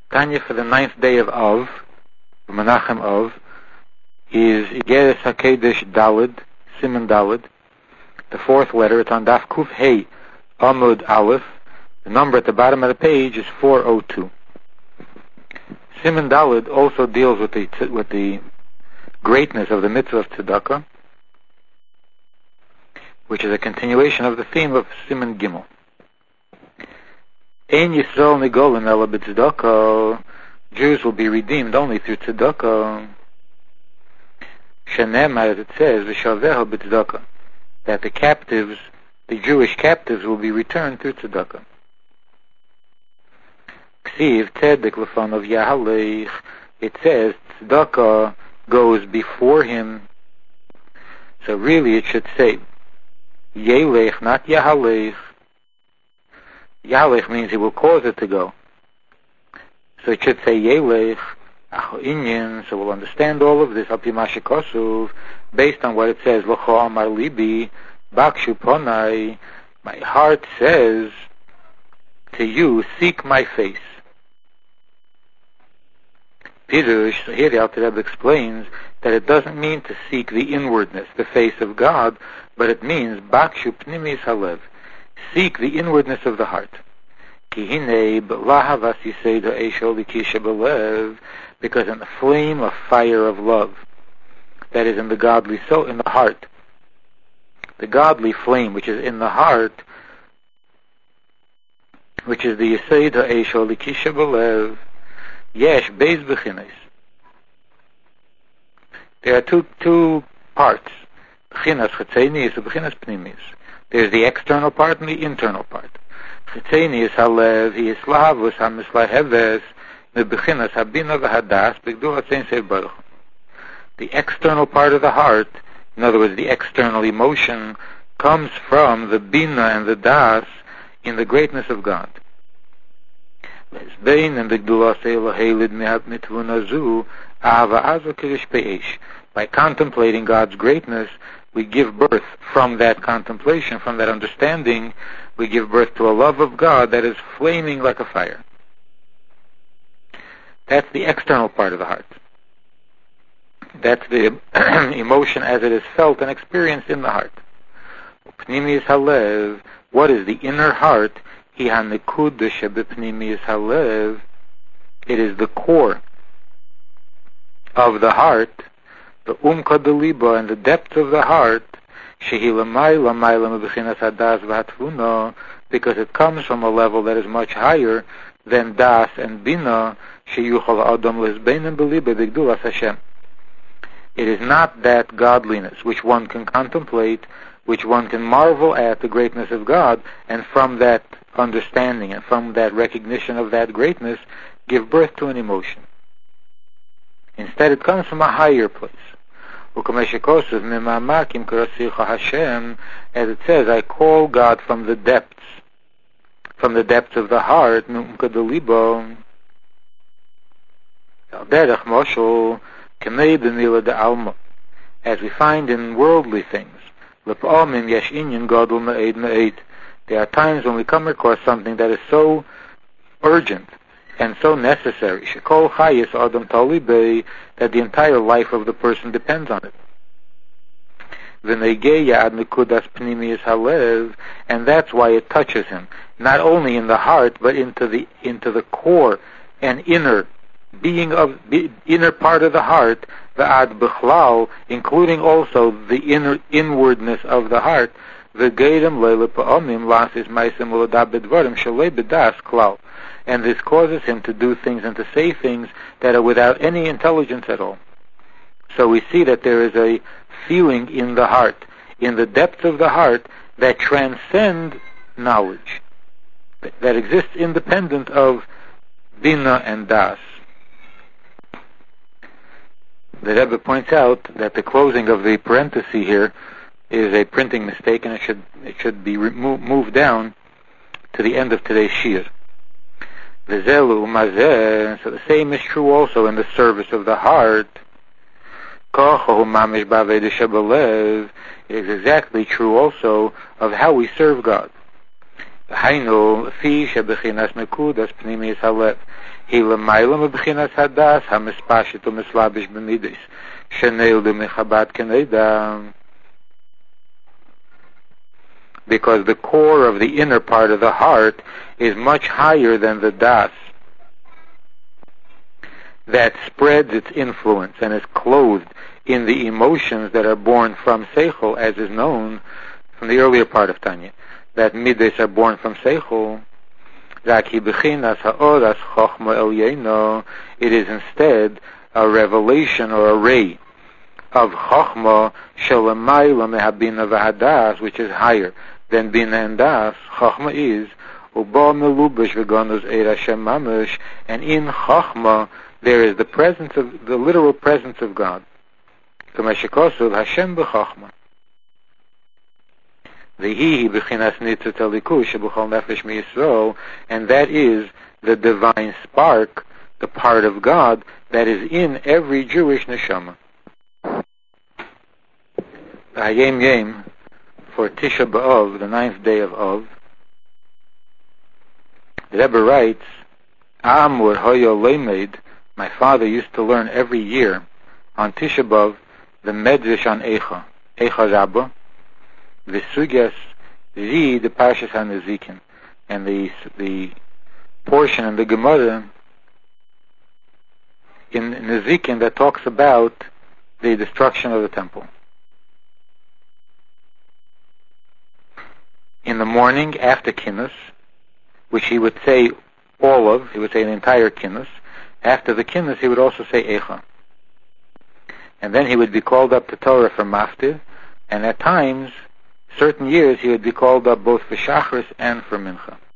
Tanya for the 9th day of Av, Menachem Av, is Igeres HaKedesh Daled, Siman Daled. The 4th letter, it's on Daf Kuf Hey Amud Aleph. The number at the bottom of the page is 402. Siman Daled also deals with the greatness of the mitzvah of tzedakah, which is a continuation of the theme of Siman Gimel. Ein Yisrael Nigolim Ela b'tzedakah. Jews will be redeemed only through tzedakah. Shenemar, as it says, v'shaveha b'tzedakah, that the Jewish captives will be returned through tzedakah. Ksiv tzedek l'fanav yahalech. It says tzedakah goes before him. So really it should say yelech, not yahalech. Yahalech means he will cause it to go. So it should say yelech, acho inyan. So we'll understand all of this api mashikosuv, based on what it says. Locho amar libi bakshu ponai. My heart says to you, seek my face. Pirush, so here the Alter Rebbe explains that it doesn't mean to seek the inwardness, the face of God, but it means bakshu pnimis halev, seek the inwardness of the heart. Because in the flame of fire of love that is in the godly soul, in the heart, the godly flame which is in the heart, which is the Yesod ha'esh likisha b'lev, yesh beis b'chines. There are two parts, b'chinas chetzenis and b'chinas pnimis. There's the external part and the internal part. Chetzenis halev hi islavus hamislaheves meb'chinas habina v'hadas b'gdul hatzein sev baruch. The external part of the heart, in other words, the external emotion, comes from the bina and the das in the greatness of God. By contemplating God's greatness, we give birth from that contemplation, from that understanding, we give birth to a love of God that is flaming like a fire. That's the external part of the heart. That's the emotion as it is felt and experienced in the heart. Pnimius halev, what is the inner heart? It is the core of the heart, the umkadaliba, and the depth of the heart, because it comes from a level that is much higher than das and bina. It is not that godliness which one can contemplate, which one can marvel at the greatness of God, and from that understanding and from that recognition of that greatness give birth to an emotion. Instead, it comes from a higher place. As it says, I call God from the depths of the heart, as we find in worldly things. There are times when we come across something that is so urgent and so necessary, that the entire life of the person depends on it. And that's why it touches him, not only in the heart, but into the core and inner being of the inner part of the heart, including also the inwardness of the heart. And this causes him to do things and to say things that are without any intelligence at all. So we see that there is a feeling in the heart, in the depth of the heart, that transcend knowledge, that exists independent of bina and das. The Rebbe points out that the closing of the parenthesis here is a printing mistake, and it should be moved down to the end of today's shir. So the same is true also in the service of the heart. It is exactly true also of how we serve God. Hilamayla Mebchinas Hadas Hamispashit Umislabish B'Midis Sheneil de Mechabat Keneda. Because the core of the inner part of the heart is much higher than the das that spreads its influence and is clothed in the emotions that are born from Seichel, as is known from the earlier part of Tanya, that Midas are born from Seichel. It is instead a revelation or a ray of Chochma Shelamayla Mehabina Vahadas, which is higher than Bina and Das. Chochma is Uba Melubash Veganos Eir Hashem Mamash, and in Chochma there is the presence of the literal presence of God. Kameshikosuv Hashem b'Chochma. V'hi b'chinas nitzut alikus sheb'chol nefesh miYisrael, and that is the divine spark, the part of God that is in every Jewish neshama. The Hayom Yom for Tisha B'Av, the 9th day of Av, the Rebbe writes, Amur hoyo leimed, my father used to learn every year on Tisha B'Av the Medrash on Eicha Rabbah, the Sugyas Zi, the Parshas HaNezikin, and the portion in the Gemara in Nezikin that talks about the destruction of the temple. In the morning after Kinnos, which he would say all of, he would say the entire Kinnos. After the Kinnos, he would also say Eicha. And then he would be called up to Torah for Maftir, and at times, certain years, he would be called up both for Shachris and for Mincha.